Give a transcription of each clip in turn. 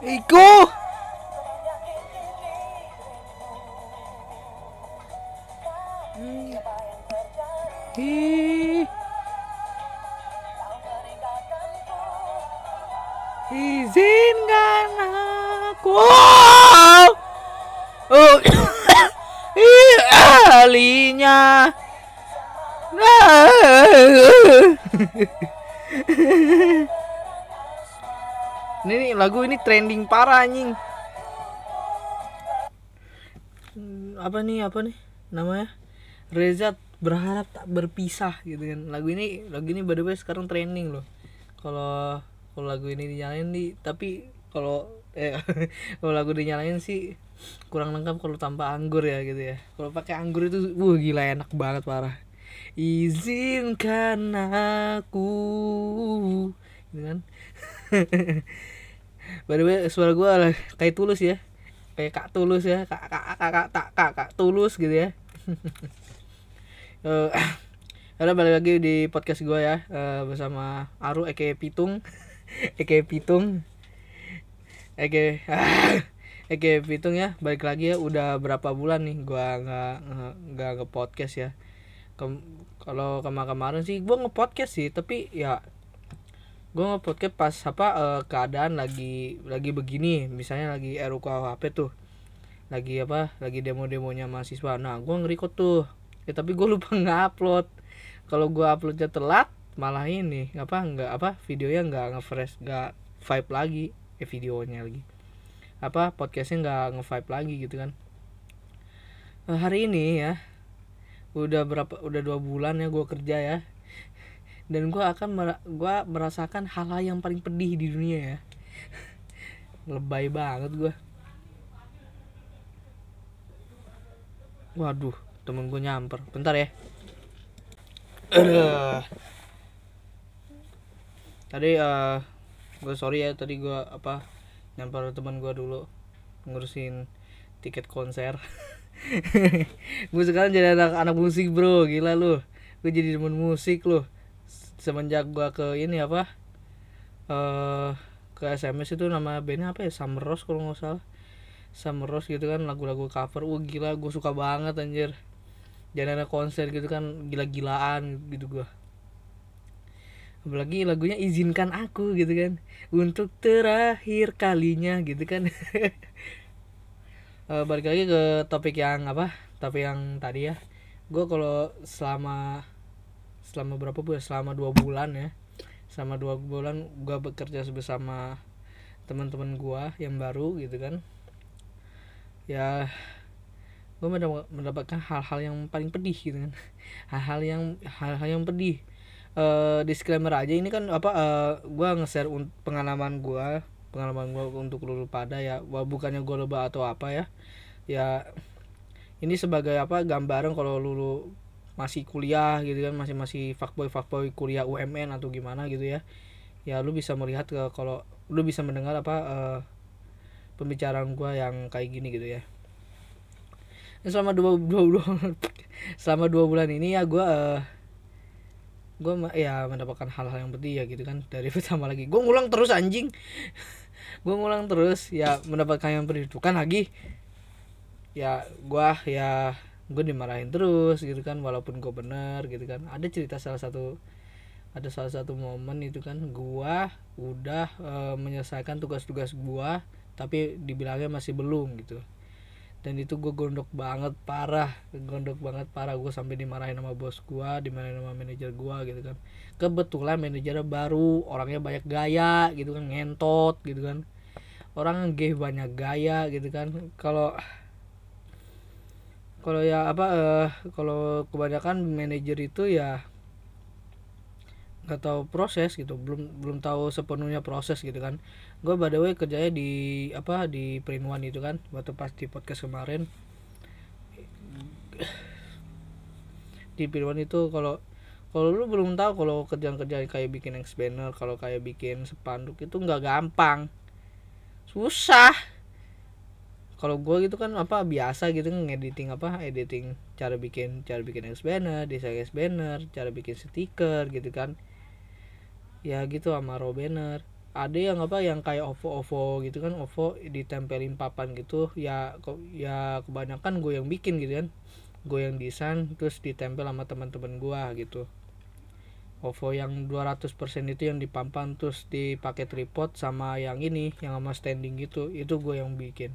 Iku. Ih. Izinkan aku. Oh. Alinya. Ini lagu ini trending parah anjing. Apa nih namanya? Reza berharap tak berpisah gitu kan. Lagu ini by the way sekarang trending loh. Kalau lagu ini dinyalain tapi kalau kalau lagu dinyalain sih kurang lengkap kalau tanpa anggur ya gitu ya. Kalau pakai anggur itu gila enak banget parah. Izinkan aku gitu kan. By the way suara gue kayak Tulus ya, kayak Kak Tulus ya, kak Tulus gitu ya. Udah balik lagi di podcast gue ya, bersama Aru Eke Pitung. Eke Pitung Eke Pitung ya, balik lagi ya. Udah berapa bulan nih gue nggak nge podcast ya. Kalau kemarin sih gue nge podcast sih, tapi ya gue nge-podcast pas keadaan lagi begini, misalnya lagi RUKHP tuh, lagi demo-demonya mahasiswa. Nah gue nge-record tuh ya, tapi gue lupa nge-upload. Kalau gue uploadnya telat malah ini videonya nggak nge-fresh, nggak vibe lagi, videonya lagi podcastnya nggak nge-vibe lagi gitu kan. Hari ini ya udah 2 bulan ya gue kerja ya, dan gue merasakan hal-hal yang paling pedih di dunia ya. Lebay banget gue. Waduh, temen gue nyamper. Bentar ya. Tadi gue sorry ya, tadi gue nyamper teman gue dulu ngurusin tiket konser. Gue sekarang jadi anak musik bro, gila lu. Gue jadi temen musik loh semenjak gue ke ini ke SMS itu. Nama bandnya apa ya, Summer Rose kalau nggak salah, Summer Rose gitu kan, lagu-lagu cover. Gila gue suka banget anjir. Jadi ada konser gitu kan, gila-gilaan gitu gue. Apalagi lagunya Izinkan Aku gitu kan, untuk terakhir kalinya gitu kan. Balik lagi ke topik yang tadi ya. Gue kalau selama berapa bulan, selama 2 bulan ya, selama 2 bulan gue bekerja bersama teman-teman gue yang baru gitu kan ya. Gue mendapatkan hal-hal yang paling pedih gitu kan. hal-hal yang pedih. Disclaimer aja ini kan gue nge-share pengalaman gue untuk lu pada ya. Bukannya gue lebah atau apa ya. Ya ini sebagai gambaran kalau lu masih kuliah gitu kan, masih fuckboy kuliah UMN atau gimana gitu ya. Ya lu bisa melihat kalau lu bisa mendengar pembicaraan gue yang kayak gini gitu ya. Selama 2 bulan ini ya gue ya mendapatkan hal-hal yang pedih ya gitu kan. Dari pertama lagi gue ngulang terus anjing. Gue ngulang terus ya, mendapatkan yang pedih itu kan lagi ya. Gue dimarahin terus gitu kan, walaupun gue bener gitu kan. Ada salah satu momen itu kan, gue udah menyelesaikan tugas-tugas gue tapi dibilangnya masih belum gitu. Dan itu gue gondok banget parah. Gue sampai dimarahin sama bos gue, dimarahin sama manajer gue gitu kan. Kebetulan manajernya baru, orangnya banyak gaya gitu kan, ngentot gitu kan, orang gay banyak gaya gitu kan. Kalau ya kalau kebanyakan manajer itu ya nggak tahu proses gitu, belum tahu sepenuhnya proses gitu kan. Gue by the way kerjanya di Print One itu kan, waktu pas di podcast kemarin. Di Print One itu kalau lu belum tahu, kalau kerjaan kayak bikin banner, kalau kayak bikin spanduk itu nggak gampang, susah. Kalau gue gitu kan biasa gitu ngediting editing, cara bikin banner, desain banner, cara bikin stiker gitu kan ya gitu, sama raw banner. ada yang apa yang kayak OVO gitu kan, OVO ditempelin papan gitu ya, ya kebanyakan gue yang bikin gitu kan, gue yang desain terus ditempel sama teman-teman gue gitu. OVO yang 200% itu yang dipampang terus dipakai tripod sama yang ini yang sama standing gitu, itu gue yang bikin.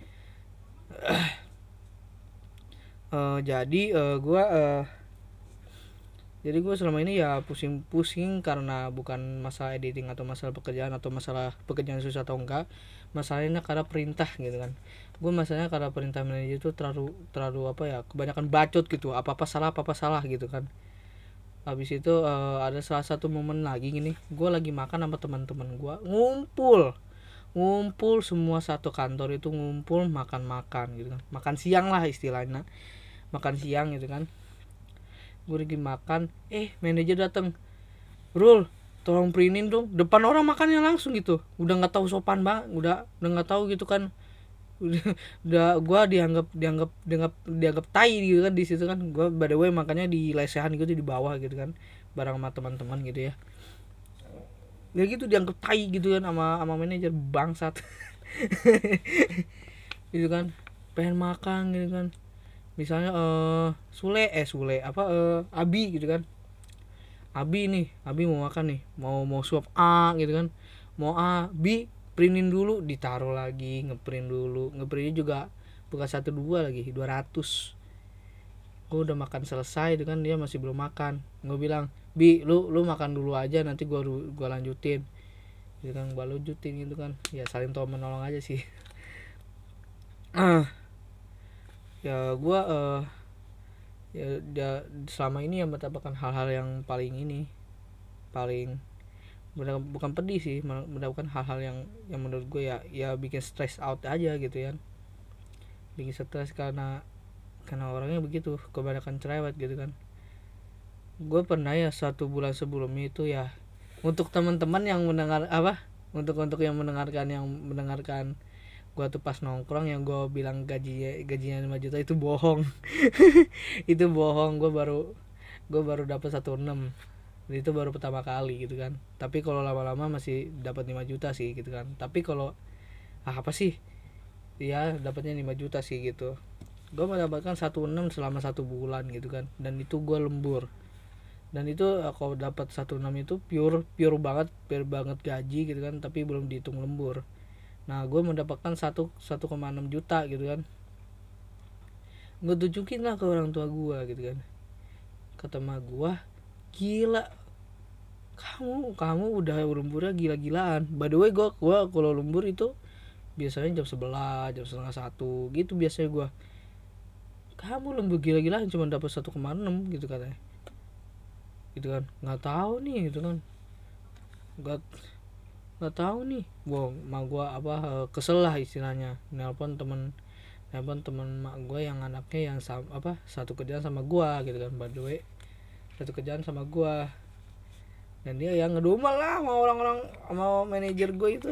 Jadi gue selama ini ya pusing-pusing karena bukan masalah editing atau masalah pekerjaan atau masalah pekerjaan susah atau enggak, masalahnya karena perintah gitu kan. Gue masalahnya karena perintah manajer itu terlalu apa ya, kebanyakan bacot gitu, apa apa salah gitu kan. Habis itu ada salah satu momen lagi gini, gue lagi makan sama teman-teman gue, ngumpul semua satu kantor itu ngumpul makan gitu kan, makan siang lah istilahnya, makan siang gitu kan. Gue lagi makan, manajer datang, Rul tolong printin dong, depan orang makannya langsung gitu, udah nggak tahu sopan banget, udah nggak tahu gitu kan, udah gue dianggap tai gitu kan di situ kan. Gue by the way makanya di lesehan gitu di bawah gitu kan bareng sama teman-teman gitu ya, ya gitu dianggap tai gitu kan sama manajer bangsat. Gitu kan, pengen makan gitu kan, misalnya Sule Abi gitu kan, Abi mau makan nih, mau suap A gitu kan, mau A B printin dulu, ditaruh lagi, ngeprint dulu, ngeprintnya juga bukan 1-2 lagi 200. Gue udah makan selesai itu kan, dia masih belum makan. Gue bilang, Bi lu makan dulu aja, nanti gua lanjutin gitu kan, gua lanjutin gitu kan, ya saling tolong menolong aja sih. Ya gue ya selama ini yang mendapatkan hal-hal yang paling bukan pedih sih, mendapatkan hal-hal yang menurut gue ya bikin stress out aja gitu ya, bikin stres karena orangnya begitu, kebanyakan cerewet gitu kan. Gue pernah ya 1 bulan sebelumnya itu ya, untuk teman-teman yang mendengar untuk yang mendengarkan gue tuh pas nongkrong yang gue bilang gajinya 5 juta itu bohong. Itu bohong, gue baru dapat 1,6, itu baru pertama kali gitu kan. Tapi kalau lama-lama masih dapat 5 juta sih gitu kan. Tapi kalau apa sih ya, dapatnya 5 juta sih gitu. Gue mendapatkan 1,6 selama 1 bulan gitu kan, dan itu gue lembur. Dan itu kalau dapat 1,6 itu pure banget gaji gitu kan, tapi belum dihitung lembur. Nah gue mendapatkan 1,6 juta gitu kan, gue tunjukin lah ke orang tua gue gitu kan. Kata emak gue, gila kamu udah lemburnya gila-gilaan. By the way gue kalau lembur itu biasanya jam 11, jam setengah 1 gitu biasanya gue. Kamu lembur gila-gilaan cuma dapat 1,6 gitu katanya, gitu kan. Nggak tahu nih gitu kan, nggak tahu nih. Mak gue kesel lah istilahnya, nelpon temen mak gue yang anaknya yang satu kerjaan sama gue gitu kan. By the way satu kerjaan sama gue, dan dia yang ngedumel lah sama orang-orang, sama manajer gue itu.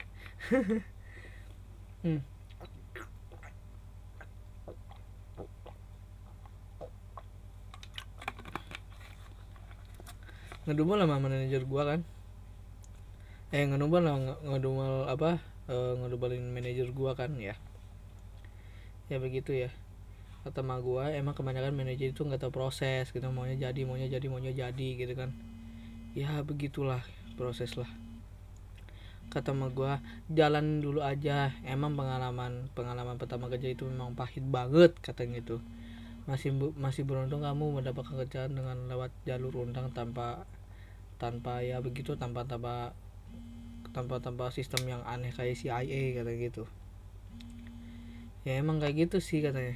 Ngedumel sama manajer gue kan, ngedumelin manajer gue kan ya. Ya begitu ya, kata mak gue, emang kebanyakan manajer itu nggak tahu proses gitu, maunya jadi gitu kan. Ya begitulah proses lah, kata mak gue. Jalan dulu aja, emang pengalaman pertama kerja itu memang pahit banget katanya gitu. Masih beruntung kamu mendapat kerjaan dengan lewat jalur undang tanpa ya begitu, tanpa sistem yang aneh kayak CIA katanya gitu. Ya emang kayak gitu sih katanya,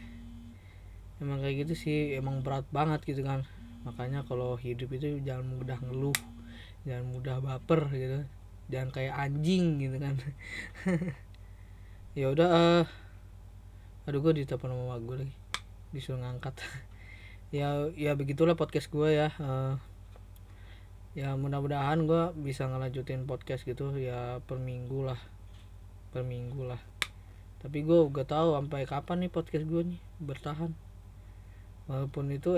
emang berat banget gitu kan. Makanya kalau hidup itu jangan mudah ngeluh, jangan mudah baper gitu, jangan kayak anjing gitu kan. Ya udah, aduh gue ditelepon sama gue lagi, disuruh ngangkat. ya begitulah podcast gue ya. Ya mudah-mudahan gue bisa ngelanjutin podcast gitu ya per minggu lah. Tapi gue gak tahu sampai kapan nih podcast gue nih bertahan.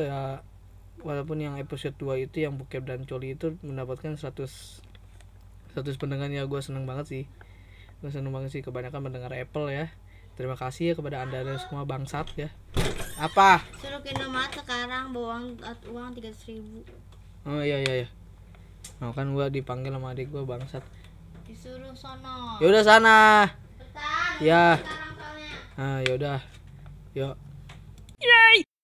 Walaupun yang episode 2 itu yang bokep dan coli itu mendapatkan 100 100 pendengar ya, gue seneng banget sih. Gue seneng banget sih, kebanyakan mendengar Apple ya. Terima kasih ya kepada anda semua bangsat ya. Apa? Suruh ke Indomaret sekarang bawa uang 300.000. Oh iya. Nah, kan gue dipanggil sama adik gue bangsat. Disuruh sono. Ya udah sana. Bentar, Ya. sekarang soalnya. Nah, yaudah. Yuk.